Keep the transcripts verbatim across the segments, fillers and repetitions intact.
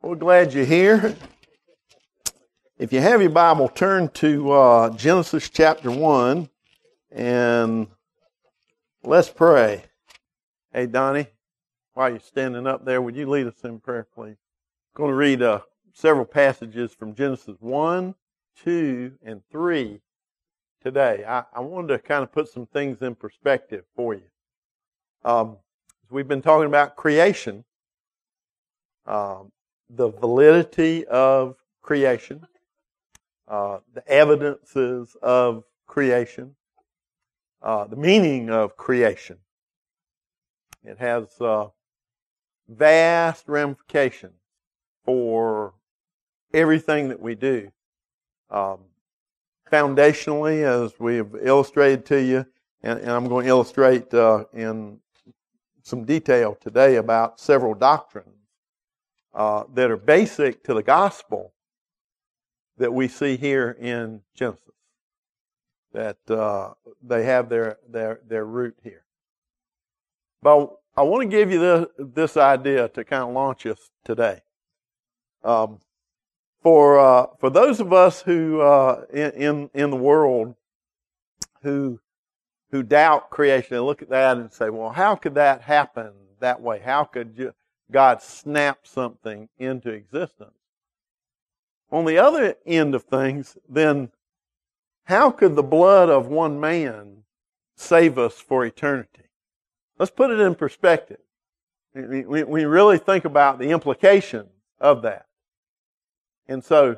We're glad you're here. If you have your Bible, turn to uh, Genesis chapter one, and let's pray. Hey, Donnie, while you're standing up there, would you lead us in prayer, please? I'm going to read uh, several passages from Genesis one, two, and three today. I, I wanted to kind of put some things in perspective for you. Um, we've been talking about creation, um, the validity of creation, uh, the evidences of creation, uh, the meaning of creation. It has uh, vast ramifications for everything that we do. Um, foundationally, as we've illustrated to you, and, and I'm going to illustrate uh, in some detail today about several doctrines uh, that are basic to the gospel that we see here in Genesis, that uh, they have their, their, their root here. But I want to give you this, this idea to kind of launch us today. Um, for uh, for those of us who uh, in, in in the world who who doubt creation and look at that and say, well, how could that happen that way? How could God snap something into existence? On the other end of things, then how could the blood of one man save us for eternity? Let's put it in perspective. We, we, we really think about the implications of that. And so,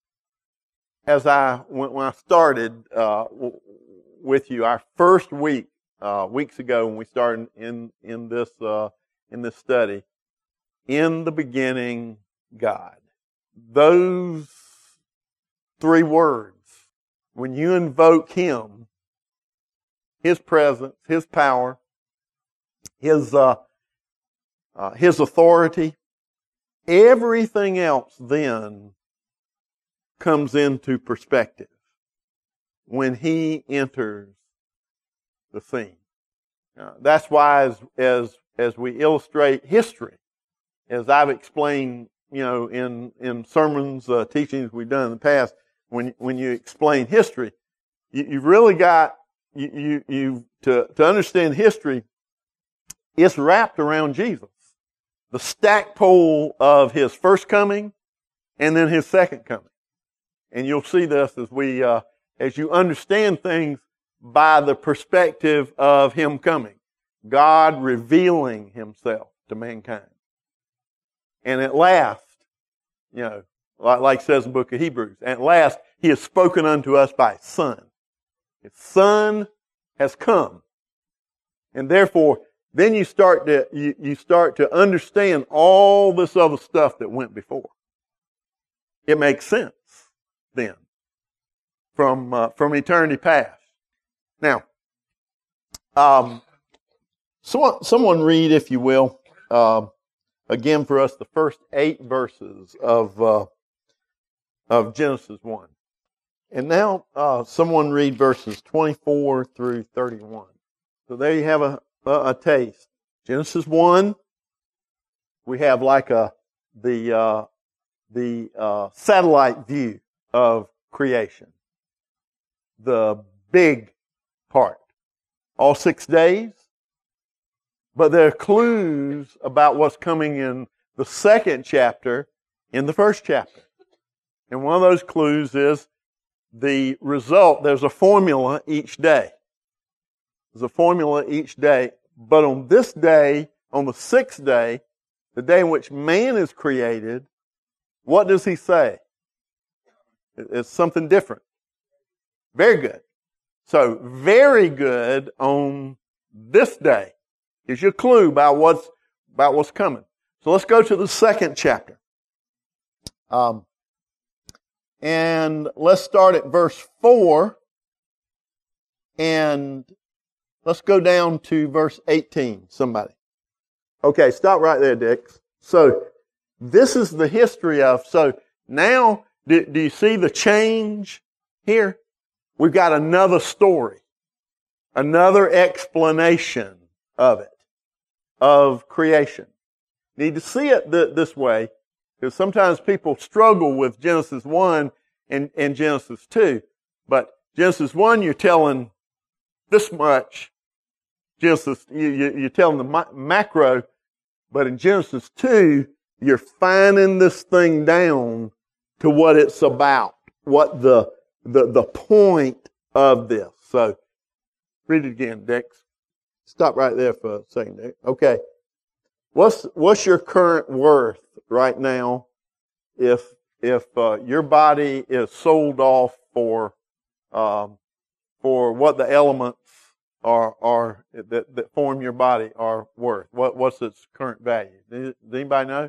as I, when, when I started uh, w- with you, our first week, uh, weeks ago when we started in, in this, uh, in this study, in the beginning, God. Those three words, when you invoke Him, His presence, His power, His, uh, uh, His authority, everything else then comes into perspective when He enters the scene. Uh, that's why as, as, as we illustrate history, as I've explained, you know, in, in sermons, uh, teachings we've done in the past, when, when you explain history, you, you've really got, you, you, you, to, to understand history, it's wrapped around Jesus. The stackpole of His first coming and then His second coming. And you'll see this as we, uh, as you understand things by the perspective of Him coming. God revealing Himself to mankind. And at last, you know, like, like it says in the book of Hebrews, at last He has spoken unto us by His Son. His Son has come. And therefore, then you start to, you, you start to understand all this other stuff that went before. It makes sense then from, uh, from eternity past. Now, um, someone, someone read, if you will, um, again for us, the first eight verses of, uh, of Genesis one. And now, uh, someone read verses twenty-four through thirty-one. So there you have a, a, a taste. Genesis one, we have like a, the, uh, the, uh, satellite view of creation. The big part. All six days. But there are clues about what's coming in the second chapter in the first chapter. And one of those clues is the result. There's a formula each day. There's a formula each day. But on this day, on the sixth day, the day in which man is created, what does He say? It's something different. Very good. So, very good on this day. Gives you a clue about what's, about what's coming. So let's go to the second chapter. Um, and let's start at verse four. And let's go down to verse eighteen, somebody. Okay, stop right there, Dix. So, this is the history of, so now, do, do you see the change here? We've got another story. Another explanation of it. Of creation. Need to see it th- this way. Because sometimes people struggle with Genesis one and, and Genesis two. But Genesis one, you're telling this much. Genesis, you, you, you're telling the ma- macro. But in Genesis two, you're fining this thing down to what it's about, what the, the, the point of this. So, read it again, Dex. Stop right there for a second, Dex. Okay. What's, what's your current worth right now if, if, uh, your body is sold off for, um, for what the elements are, are, that, that form your body are worth? What, what's its current value? Does anybody know?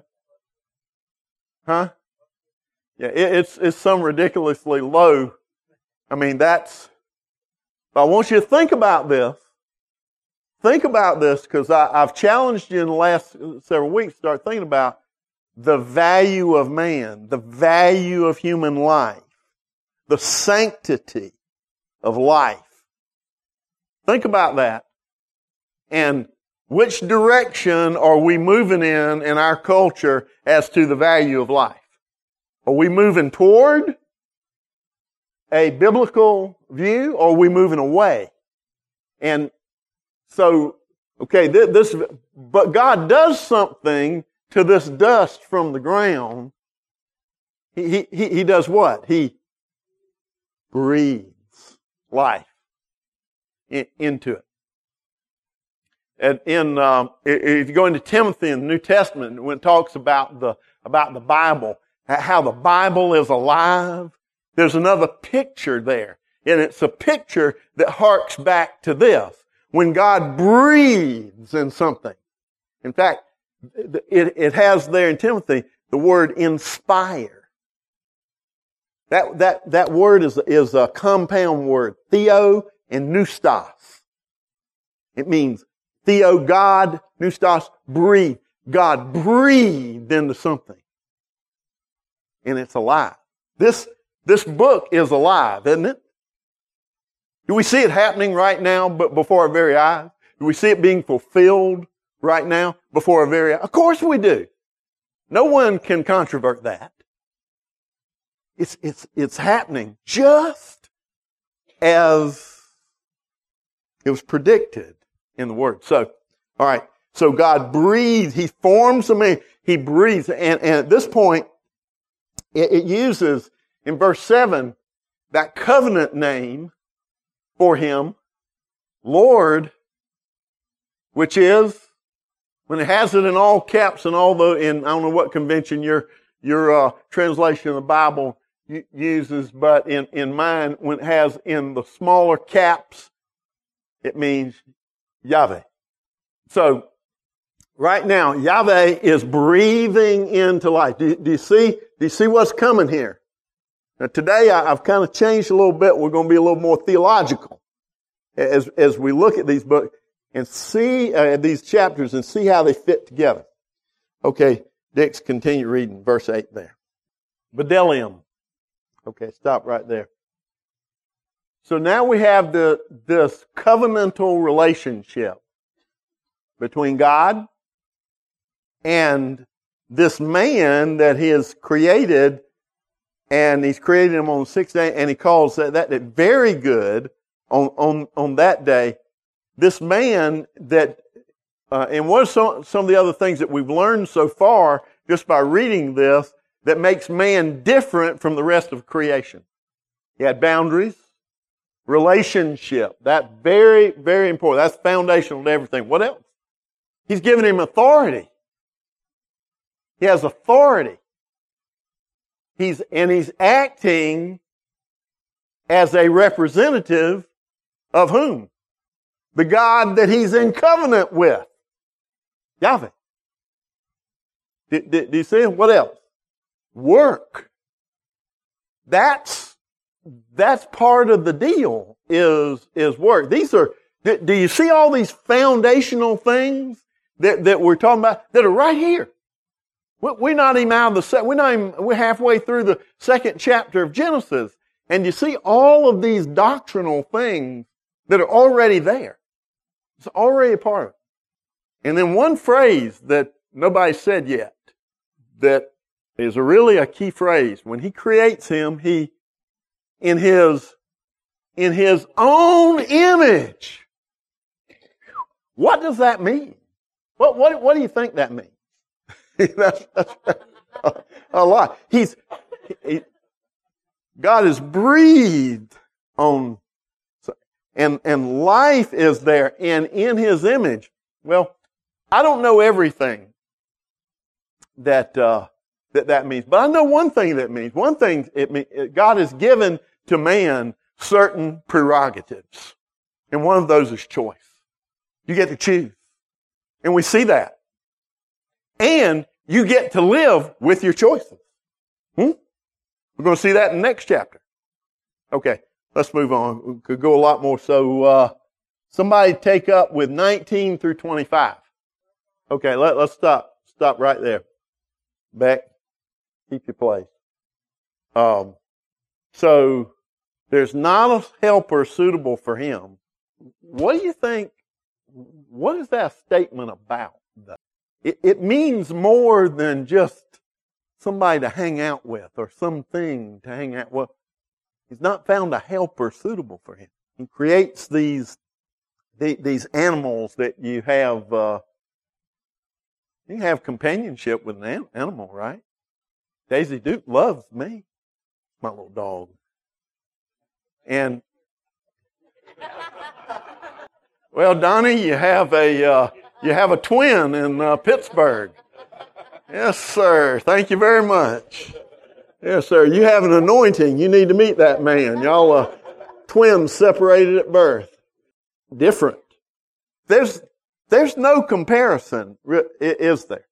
Huh? Yeah, it, it's, it's some ridiculously low. I mean, that's, but I want you to think about this. Think about this, because I've challenged you in the last several weeks to start thinking about the value of man, the value of human life, the sanctity of life. Think about that. And which direction are we moving in in our culture as to the value of life? Are we moving toward a biblical view, or are we moving away? And so, okay, this, but God does something to this dust from the ground. He, he, he does what? He breathes life in, into it. And in, um, if you go into Timothy in the New Testament, when it talks about the, about the Bible, how the Bible is alive, there's another picture there. And it's a picture that harks back to this. When God breathes in something. In fact, it, it has there in Timothy the word inspire. That, that, that word is, is a compound word. Theo and pneustos. It means Theo, God, pneustos, breathe. God breathed into something. And it's alive. This, this book is alive, isn't it? Do we see it happening right now but before our very eyes? Do we see it being fulfilled right now before our very eyes? Of course we do. No one can controvert that. It's, it's, it's happening just as it was predicted in the Word. So, all right. So God breathes. He forms a man. He breathes. And, and at this point, it, it uses in verse seven that covenant name for him, Lord, which is, when it has it in all caps and all the, in, I don't know what convention your, your, uh, translation of the Bible uses, but in, in mine, when it has in the smaller caps, it means Yahweh. So, right now, Yahweh is breathing into life. Do, do you see, do you see what's coming here? Now today I, I've kind of changed a little bit. We're going to be a little more theological as, as we look at these books and see uh, these chapters and see how they fit together. Okay, Dix, continue reading verse eight there. Bdellium. Okay, stop right there. So now we have the, this covenantal relationship between God and this man that he has created. And he's created him on the sixth day, and he calls that, that, that very good on, on, on that day. This man that, uh, and what are some, some of the other things that we've learned so far just by reading this that makes man different from the rest of creation? He had boundaries, relationship. That's very, very important. That's foundational to everything. What else? He's given him authority. He has authority. He's, and he's acting as a representative of whom? The God that he's in covenant with. Yahweh. Do, do, do you see? What else? Work. That's, that's part of the deal is, is work. These are, do, do you see all these foundational things that, that we're talking about that are right here? We're not even out of the, we're not even, we're halfway through the second chapter of Genesis. And you see all of these doctrinal things that are already there. It's already a part of it. And then one phrase that nobody said yet that is a really a key phrase. When he creates him, he, in his, in his own image. What does that mean? What, what, what do you think that means? that's, that's a, a lot. He's, he, God has breathed on, and, and life is there, and in his image. Well, I don't know everything that, uh, that that means, but I know one thing that means. One thing it means, God has given to man certain prerogatives. And one of those is choice. You get to choose. And we see that. And you get to live with your choices. Hmm? We're going to see that in the next chapter. Okay, let's move on. We could go a lot more. So, uh, somebody take up with nineteen through twenty-five. Okay, let, let's stop. Stop right there. Back. Keep your place. Um, so, there's not a helper suitable for him. What do you think? What is that statement about? It, it means more than just somebody to hang out with or something to hang out with. He's not found a helper suitable for him. He creates these these animals that you have. Uh, you have companionship with an animal, right? Daisy Duke loves me, my little dog, and. Well, Donnie, you have a uh, you have a twin in uh, Pittsburgh. Yes, sir. Thank you very much. Yes, sir. You have an anointing. You need to meet that man. Y'all are twins separated at birth. Different. There's there's no comparison, is there?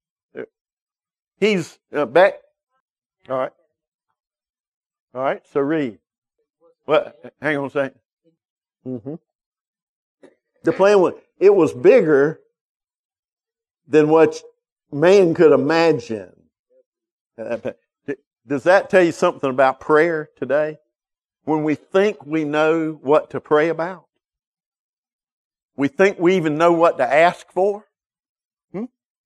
He's uh, back. All right. All right. So read. What? Hang on a second. Mm-hmm. The plan was, it was bigger than what man could imagine. Does that tell you something about prayer today? When we think we know what to pray about? We think we even know what to ask for? Hmm?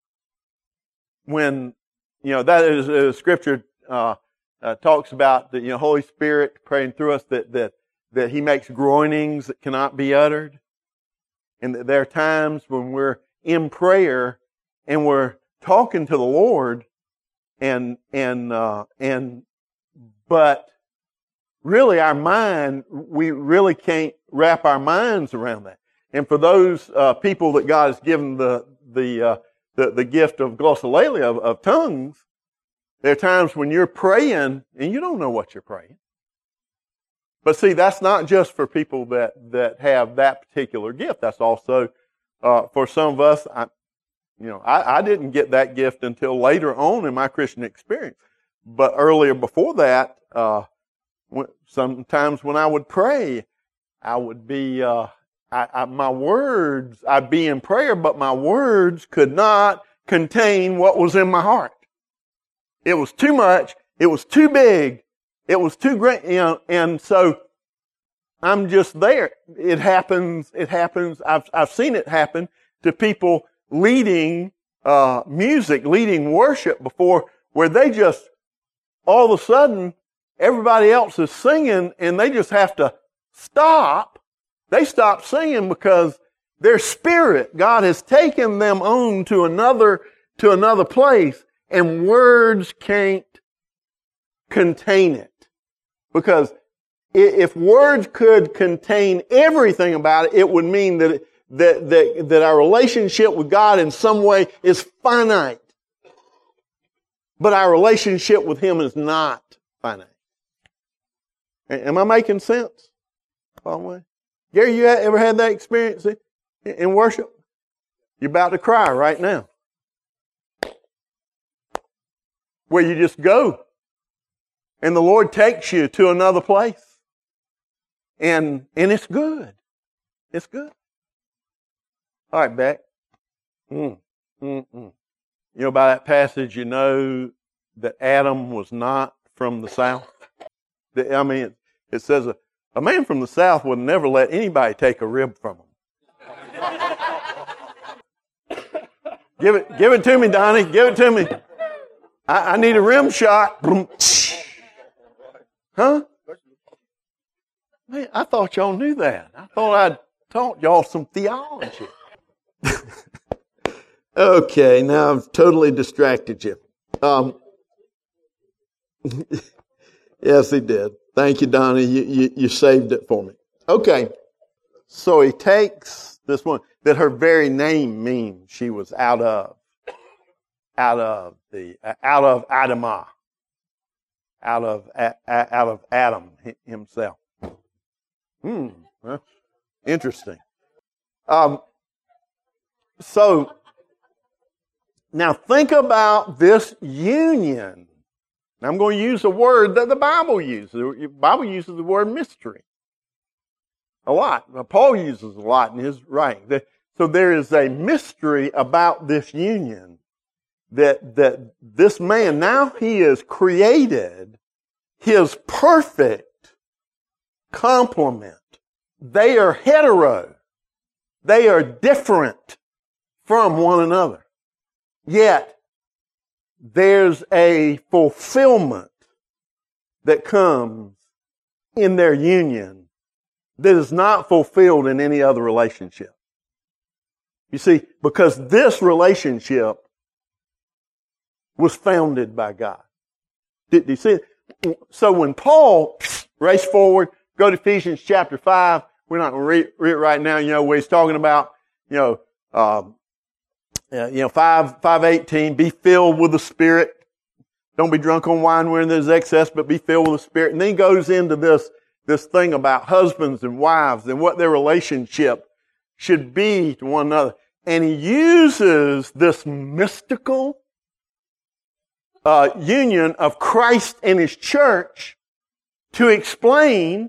When, you know, that is, uh, Scripture uh, uh, talks about the you know, Holy Spirit praying through us that, that, that He makes groanings that cannot be uttered. And there are times when we're in prayer and we're talking to the Lord, and and uh, and but really our mind, we really can't wrap our minds around that. And for those uh, people that God has given the the uh, the, the gift of glossolalia, of, of tongues, there are times when you're praying and you don't know what you're praying. But see, that's not just for people that, that have that particular gift. That's also uh, for some of us. I, you know, I, I didn't get that gift until later on in my Christian experience. But earlier before that, uh, when, sometimes when I would pray, I would be uh, I, I, my words. I'd be in prayer, but my words could not contain what was in my heart. It was too much. It was too big. It was too great, you know, and so I'm just there. It happens, it happens, I've, I've seen it happen to people leading, uh, music, leading worship before, where they just, all of a sudden, everybody else is singing and they just have to stop. They stop singing because their spirit, God has taken them on to another, to another place, and words can't contain it. Because if words could contain everything about it, it would mean that, that, that, that our relationship with God in some way is finite. But our relationship with Him is not finite. Am I making sense? Gary, you ever had that experience in worship? You're about to cry right now. Where you just go. And the Lord takes you to another place. And, and it's good. It's good. All right, Beck. Mm, mm, mm. You know, by that passage, you know that Adam was not from the south. I mean, it, it says a, a man from the south would never let anybody take a rib from him. Give it, give it to me, Donnie. Give it to me. I, I need a rim shot. Huh? Man, I thought y'all knew that. I thought I'd taught y'all some theology. Okay, now I've totally distracted you. Um, yes, he did. Thank you, Donnie. You, you, you saved it for me. Okay, so he takes this one that her very name means she was out of, out of the, out of Adamah, out of, out of Adam himself. Hmm, well, interesting. Um, so. Now think about this union. Now I'm going to use a word that the Bible uses. The Bible uses the word mystery a lot. Paul uses a lot in his writing. So there is a mystery about this union that, that this man, now he is created his perfect complement. They are hetero. They are different from one another. Yet, there's a fulfillment that comes in their union that is not fulfilled in any other relationship. You see, because this relationship was founded by God. Did, did you see it? So when Paul raced forward, go to Ephesians chapter five, we're not going to read, read it right now, you know, where he's talking about, you know, um, Uh, you know, five, five eighteen, be filled with the Spirit. Don't be drunk on wine wherein there's excess, but be filled with the Spirit. And then he goes into this, this thing about husbands and wives and what their relationship should be to one another. And he uses this mystical, uh, union of Christ and His church to explain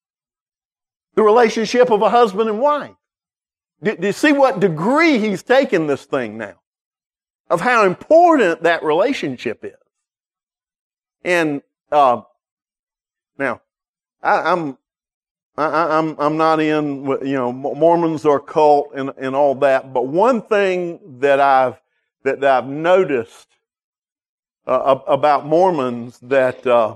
the relationship of a husband and wife. Do, do you see what degree he's taken this thing now? Of how important that relationship is. And, uh, now, I, I'm, I, I'm, I'm not in, you know, Mormons or cult and, and all that, but one thing that I've, that, that I've noticed, uh, about Mormons that, uh,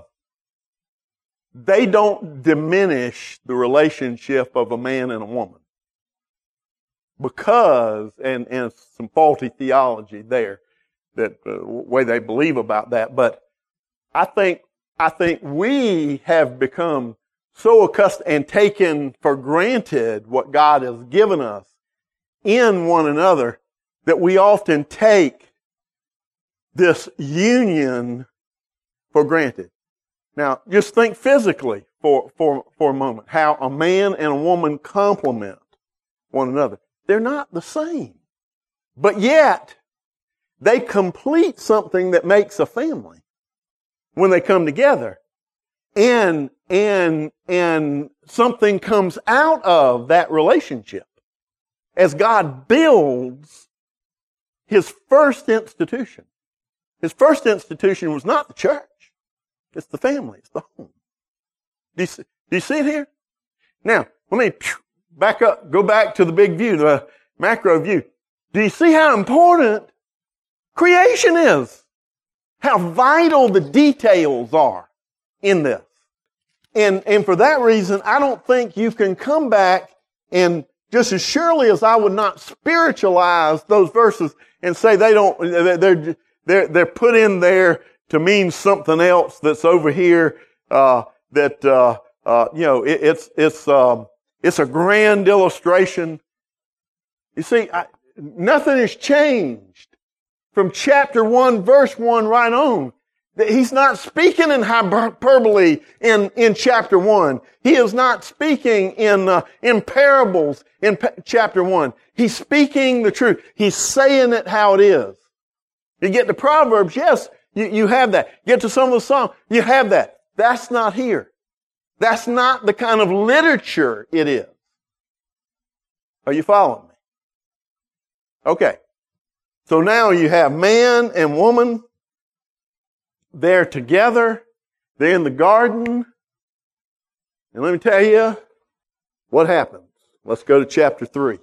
they don't diminish the relationship of a man and a woman. Because, and, and some faulty theology there, that uh, way they believe about that. But I think, I think we have become so accustomed and taken for granted what God has given us in one another that we often take this union for granted. Now, just think physically for, for, for a moment, how a man and a woman complement one another. They're not the same. But yet, they complete something that makes a family when they come together. And, and, and something comes out of that relationship as God builds His first institution. His first institution was not the church. It's the family. It's the home. Do you see, do you see it here? Now, let me back up, go back to the big view, the macro view. Do you see how important creation is? How vital the details are in this. And, and for that reason, I don't think you can come back and just as surely as I would not spiritualize those verses and say they don't, they're, they're, they're put in there to mean something else that's over here, uh, that, uh, uh, you know, it, it's, it's, um, It's a grand illustration. You see, I, nothing has changed from chapter one, verse one right on. He's not speaking in hyperbole in, in chapter one. He is not speaking in, uh, in parables in pa- chapter one. He's speaking the truth. He's saying it how it is. You get to Proverbs, yes, you, you have that. You get to some of the Psalms, you have that. That's not here. That's not the kind of literature it is. Are you following me? Okay. So now you have man and woman. They're together. They're in the garden. And let me tell you what happens. Let's go to chapter three.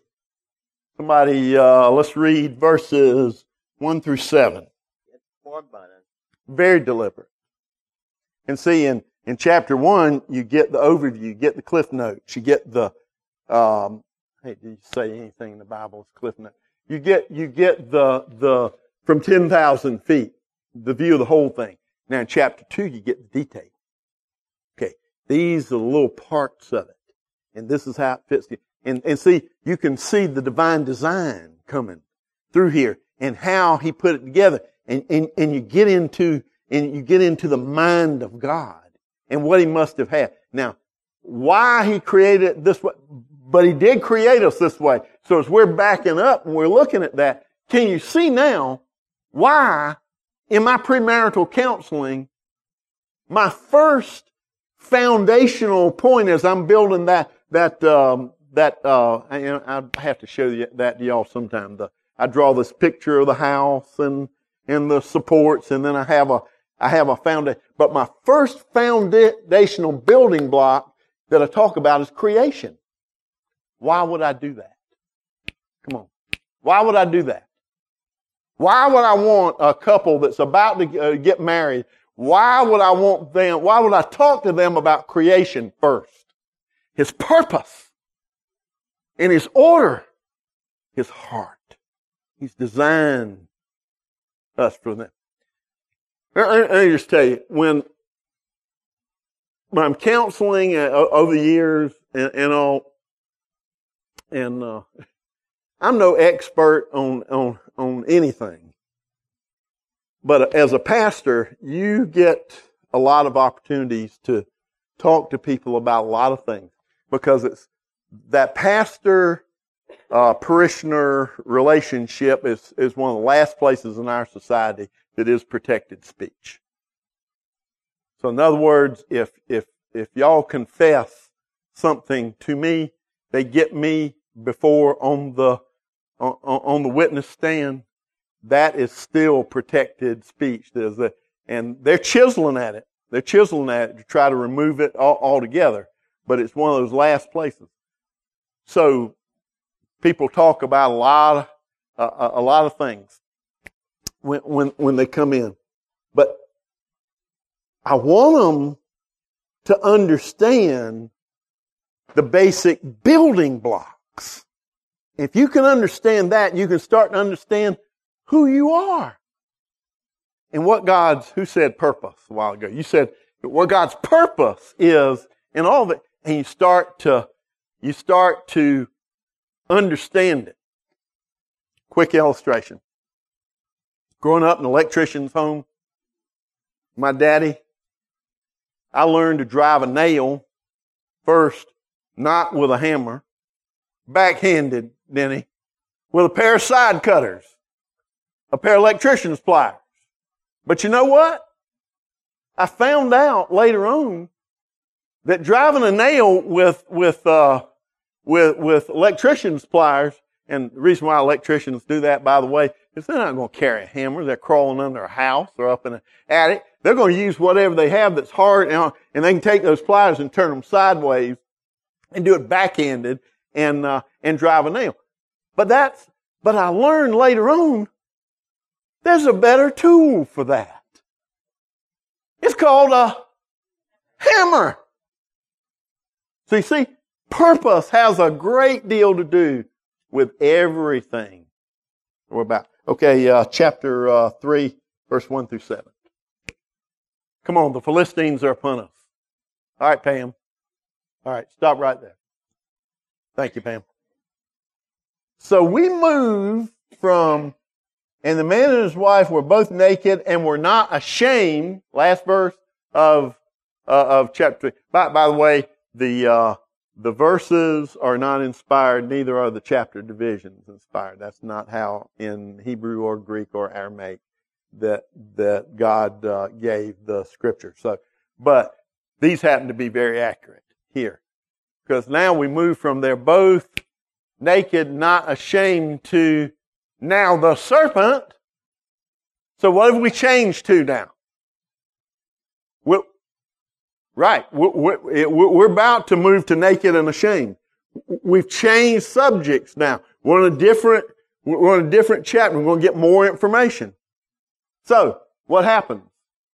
Somebody, uh, let's read verses one through seven. It's formed by the Very deliberate. And see, in, in chapter one, you get the overview, you get the cliff notes, you get the, um, hey, did you say anything in the Bible is cliff notes? You get, you get the, the, from ten thousand feet, the view of the whole thing. Now in chapter two, you get the detail. Okay. These are the little parts of it. And this is how it fits. And, and see, you can see the divine design coming through here and how He put it together. And, and, and you get into, and you get into the mind of God and what He must have had. Now, why He created it this way, but He did create us this way. So as we're backing up and we're looking at that, can you see now why in my premarital counseling, my first foundational point as I'm building that, that, um, that, uh, I, I have to show you that to y'all sometime. The, I draw this picture of the house and, and the supports, and then I have a, I have a foundation. But my first foundational building block that I talk about is creation. Why would I do that? Come on. Why would I do that? Why would I want a couple that's about to uh, get married? Why would I want them, why would I talk to them about creation first? His purpose and His order, His heart. He's designed us for them. Let me just tell you, when, when I'm counseling uh, over the years and, and all, and uh, I'm no expert on, on, on anything. But as a pastor, you get a lot of opportunities to talk to people about a lot of things because it's that pastor uh, parishioner relationship is, is one of the last places in our society that is protected speech. So in other words, if, if, if y'all confess something to me, they get me before on the, on, on the witness stand, that is still protected speech. There's a, and they're chiseling at it. They're chiseling at it to try to remove it all, altogether. But it's one of those last places. So people talk about a lot of, uh, a lot of things when, when, when they come in. But I want them to understand the basic building blocks. If you can understand that, you can start to understand who you are. And what God's, who said purpose a while ago? You said what God's purpose is in all of it. And you start to, you start to understand it. Quick illustration. Growing up in an electrician's home, my daddy, I learned to drive a nail first, not with a hammer, backhanded, Denny, with a pair of side cutters, a pair of electrician's pliers. But you know what? I found out later on that driving a nail with with uh, with with electrician's pliers, and the reason why electricians do that, by the way, is they're not going to carry a hammer. They're crawling under a house or up in an attic. They're going to use whatever they have that's hard, and, and they can take those pliers and turn them sideways and do it backhanded and uh, and drive a nail. But that's but I learned later on there's a better tool for that. It's called a hammer. So you see, purpose has a great deal to do with everything we're about. Okay, uh, chapter uh, three, verse one through seven. Come on, the Philistines are upon us. All right, Pam. All right, stop right there. Thank you, Pam. So we move from, and the man and his wife were both naked and were not ashamed, last verse of uh, of chapter three. By, by the way, the uh, the verses are not inspired, neither are the chapter divisions inspired. That's not how in Hebrew or Greek or Aramaic that that God uh, gave the scripture. So, but these happen to be very accurate here. Because now we move from they're both naked, not ashamed, to now the serpent. So what have we changed to now? We're, right. We're, we're about to move to naked and ashamed. We've changed subjects now. We're on a different, we're on a different chapter. We're going to get more information. So what happens?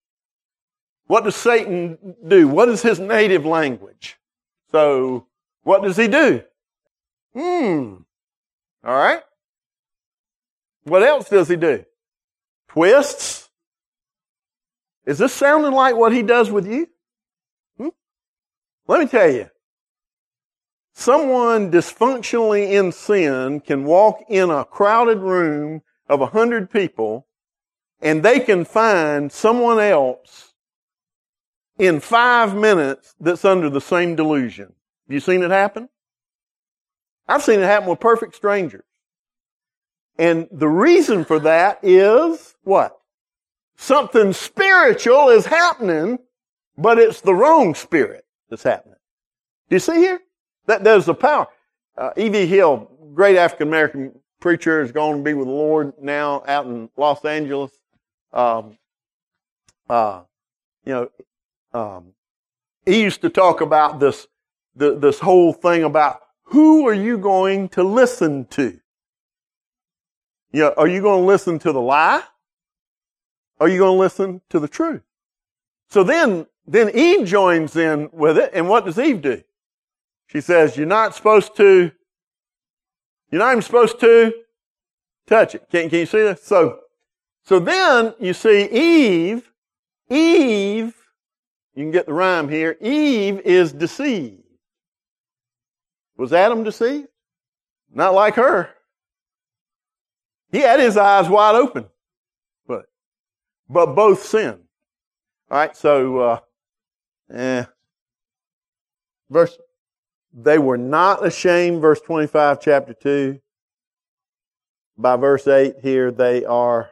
What does Satan do? What is his native language? So, what does he do? Hmm. All right. What else does he do? Twists. Is this sounding like what he does with you? Hmm? Let me tell you. Someone dysfunctionally in sin can walk in a crowded room of a hundred people and they can find someone else in five minutes that's under the same delusion. Have you seen it happen? I've seen it happen with perfect strangers. And the reason for that is what? Something spiritual is happening, but it's the wrong spirit that's happening. Do you see here? That does the power. Uh, E V Hill, great African-American preacher, is going to be with the Lord now out in Los Angeles. Um, uh, you know, um, he used to talk about this, the, this whole thing about who are you going to listen to? You know, are you going to listen to the lie? Are you going to listen to the truth? So then, then Eve joins in with it, and what does Eve do? She says, you're not supposed to, you're not even supposed to touch it. Can, can you see this? So, so then you see Eve, Eve, you can get the rhyme here, Eve is deceived. Was Adam deceived? Not like her. He had his eyes wide open. But, but both sinned. Alright, so, uh, eh. Verse, they were not ashamed, verse twenty-five, chapter two. By verse eight here, they are.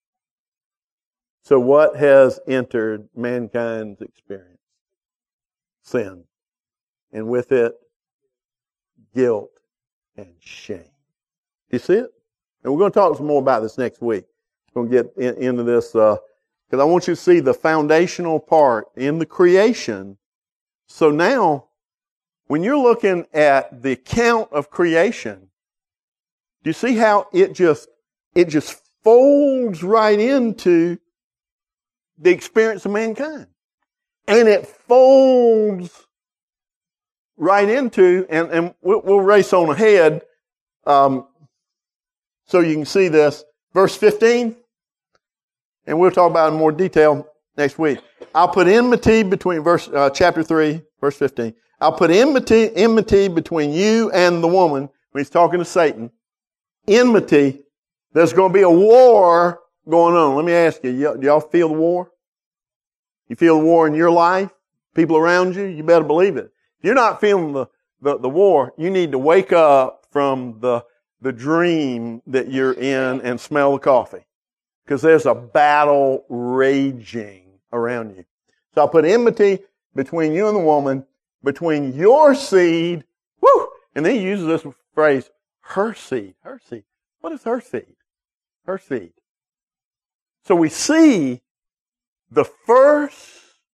So what has entered mankind's experience? Sin. And with it, guilt and shame. Do you see it? And we're going to talk some more about this next week. We're going to get in, into this, because uh, I want you to see the foundational part in the creation. So now, when you're looking at the account of creation, do you see how it just, it just folds right into the experience of mankind? And it folds right into, and, and we'll, we'll race on ahead, um, so you can see this. Verse fifteen, and we'll talk about it in more detail next week. I'll put enmity between, verse, uh, chapter three, verse fifteen. I'll put enmity, enmity between you and the woman, when he's talking to Satan. Enmity. There's going to be a war going on. Let me ask you, y- do y'all feel the war? You feel the war in your life? People around you? You better believe it. If you're not feeling the, the, the war, you need to wake up from the, the dream that you're in and smell the coffee. Because there's a battle raging around you. So I'll put enmity between you and the woman, between your seed, whoo, and then he uses this phrase, her seed, her seed. What is her seed? Her seed. So we see the first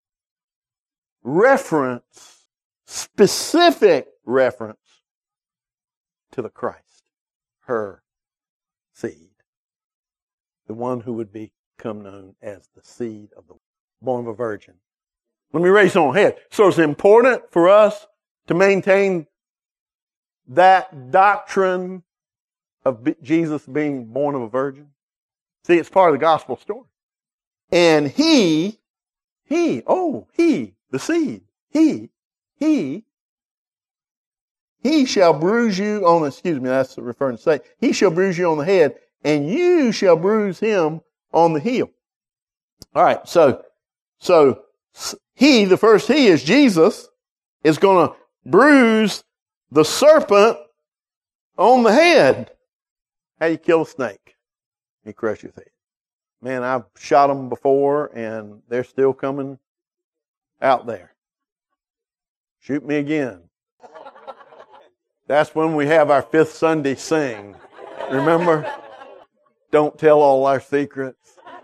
reference, specific reference to the Christ, her seed, the one who would become known as the seed of the born of a virgin. Let me raise on ahead. So it's important for us to maintain that doctrine of Jesus being born of a virgin. See, it's part of the gospel story. And he, he, oh, he, the seed, he, he, he shall bruise you on, excuse me, that's referring to Satan. He shall bruise you on the head, and you shall bruise him on the heel. All right, so, so, he, the first he is Jesus, is going to bruise the serpent on the head. How do you kill a snake? You crush his head. Man, I've shot them before, and they're still coming out there. Shoot me again. That's when we have our fifth Sunday sing. Remember? Don't tell all our secrets.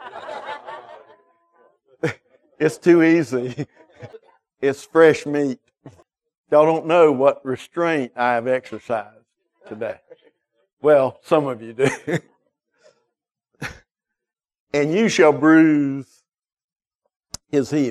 It's too easy. It's fresh meat. Y'all don't know what restraint I have exercised today. Well, some of you do. And you shall bruise his heel.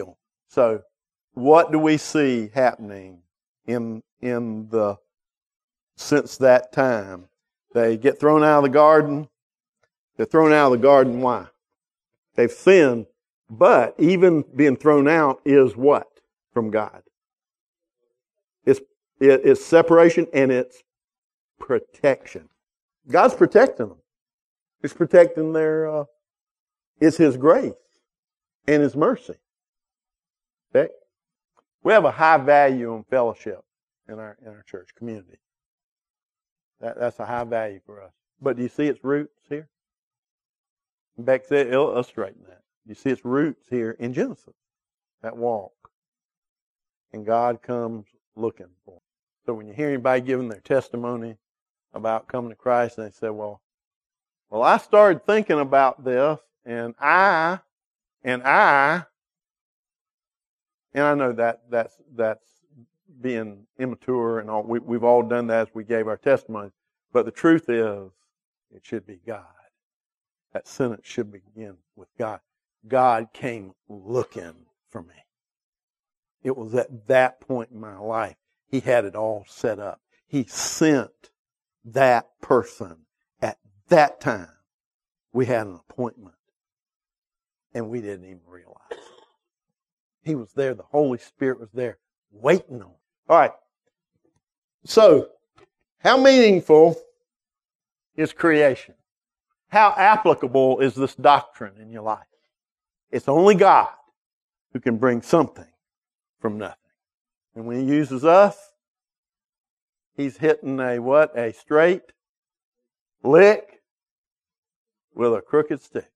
So, what do we see happening in in the since that time? They get thrown out of the garden. They're thrown out of the garden. Why? They've sinned. But even being thrown out is what? From God. It's, it, it's separation and it's protection. God's protecting them. He's protecting their, uh, it's His grace and His mercy. Okay? We have a high value on fellowship in our, in our church community. That, that's a high value for us. But do you see its roots here? Beck said, illustrating that. You see its roots here in Genesis, that walk. And God comes looking for them. So when you hear anybody giving their testimony about coming to Christ, and they say, well, well, I started thinking about this, and I, and I, and I know that that's, that's being immature and all. We, we've all done that as we gave our testimony. But the truth is, it should be God. That sentence should begin with God. God came looking for me. It was at that point in my life. He had it all set up. He sent that person at that time. We had an appointment. And we didn't even realize it. He was there. The Holy Spirit was there waiting on him. All right. So, how meaningful is creation? How applicable is this doctrine in your life? It's only God who can bring something from nothing. And when He uses us, He's hitting a what? A straight lick with a crooked stick.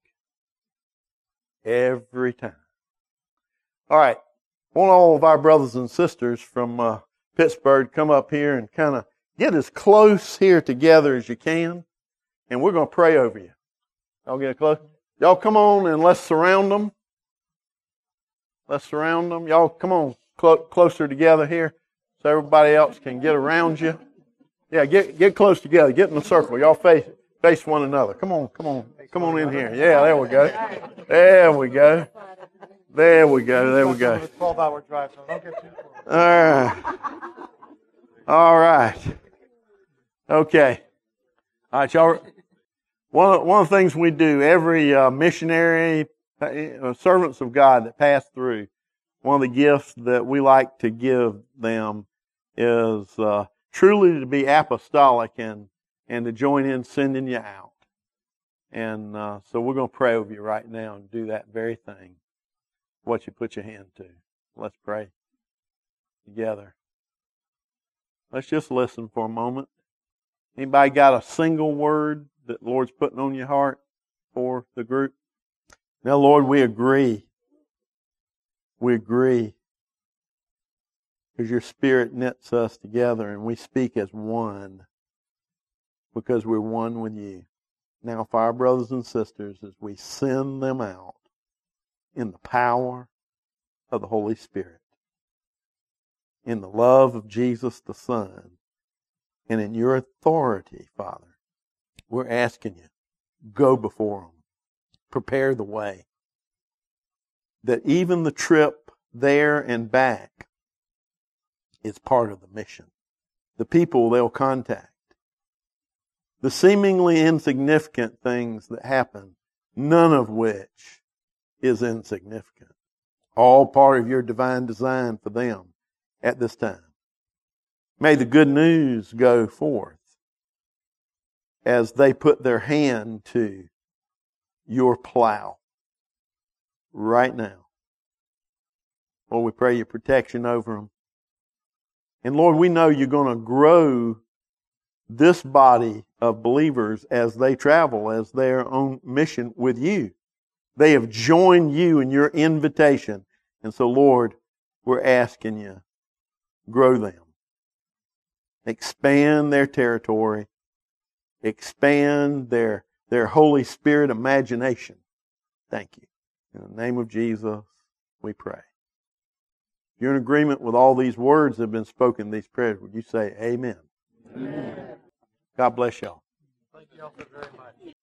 Every time. All right. I want all of our brothers and sisters from uh, Pittsburgh to come up here and kind of get as close here together as you can. And we're going to pray over you. Y'all get close? Y'all come on and let's surround them. Let's surround them. Y'all come on clo- closer together here so everybody else can get around you. Yeah, get get close together. Get in a circle. Y'all face face one another. Come on, come on. Come on in here. Yeah, there we go. There we go. There we go. There we go. twelve-hour drive, so don't get too close. All right. All right. Okay. All right, y'all. One, one of the things we do, every uh, missionary, uh, servants of God that pass through, one of the gifts that we like to give them is uh, truly to be apostolic and, and to join in sending you out. And uh, so we're going to pray over you right now and do that very thing, what you put your hand to. Let's pray together. Let's just listen for a moment. Anybody got a single word that the Lord's putting on your heart for the group? Now, Lord, we agree. We agree. Because your Spirit knits us together and we speak as one. Because we're one with you. Now, for our brothers and sisters, as we send them out in the power of the Holy Spirit, in the love of Jesus the Son, and in your authority, Father, we're asking you, go before them. Prepare the way. That even the trip there and back is part of the mission. The people they'll contact. The seemingly insignificant things that happen, none of which is insignificant. All part of your divine design for them at this time. May the good news go forth as they put their hand to your plow right now. Lord, we pray your protection over them. And Lord, we know you're going to grow this body of believers as they travel, as they're on mission with you. They have joined you in your invitation. And so, Lord, we're asking you, grow them. Expand their territory. Expand their, their Holy Spirit imagination. Thank you. In the name of Jesus, we pray. If you're in agreement with all these words that have been spoken, these prayers, would you say amen? Amen. God bless y'all. Thank you all very much.